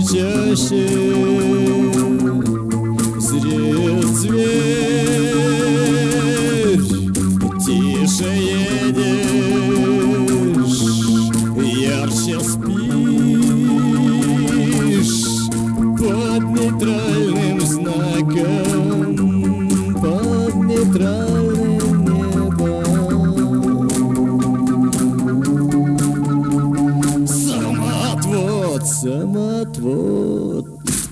чаще зреет зверь, тише едешь, ярче спишь под нейтральным знаком, под нейтральным небом. Самотвод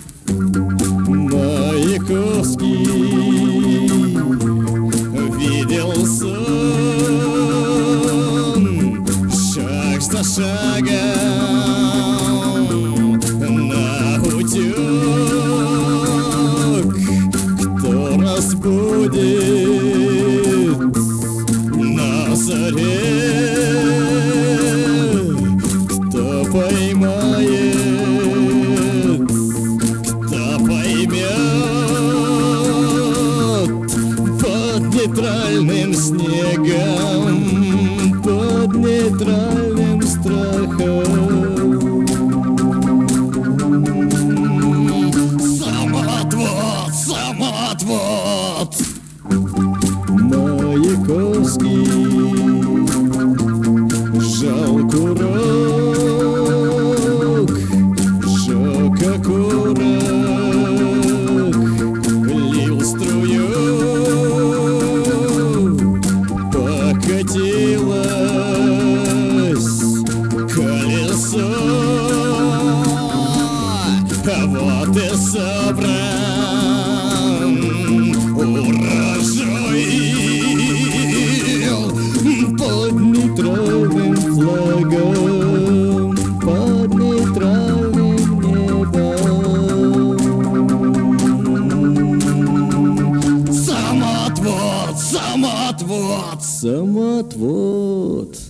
Маяковский видел сон шаг за шагом на утёк. Кто разбудит на заре, кто поймает, под нейтральным снегом, под нейтральным страхом. Самотвод Маяковский жал курок, жёг окурок, лил струю, покатилось колесо, а вот и собран урожай под нейтральным флагом, под нейтральным небом. Самотвод